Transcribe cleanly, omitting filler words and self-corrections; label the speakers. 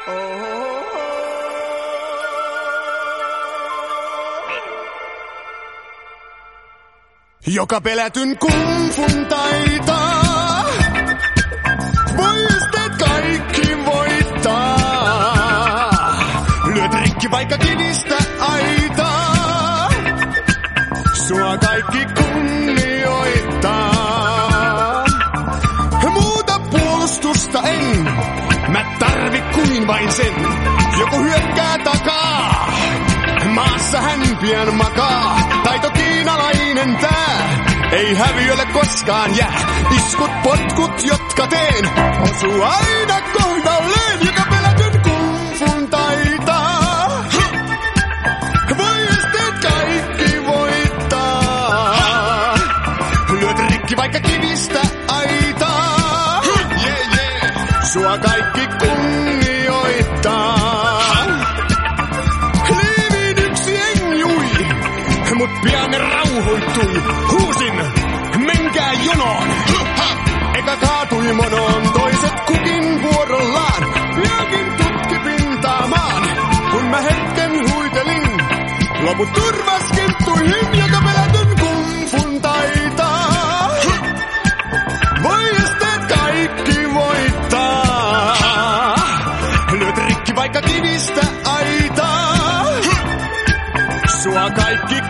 Speaker 1: Joka pelätyn kungfun taitaa, voi esteet kaikki voittaa. Lyöt rikki vaikka kivistä aitaa, sua kaikki kunnioittaa. Muuta puolustusta en, mä tarvi kuin vain sen. Joku hyökkää takaa, maassa hän pian makaa. Taito kiinalainen tää, ei häviölle koskaan jää. Iskut, potkut, jotka teen, osuu aina kohdalleen. Joka pelätyn kungfun taitaa, voi esteet kaikki voittaa. Lyöt rikki vaikka kivistä aitaa, sua kaikki kunnioittaa. Mut pian ne rauhoittui, huusin, menkää jonoon. Eka kaatui monoon, toiset kukin vuorollaan. Piakin tutki pintaamaan, kun mä hetken huitelin. Loput turvas kinttuihin, joka pelätyn kungfun taitaa. Voi esteet kaikki voittaa. Lyöt rikki vaikka kivistä aitaa, sua kaikki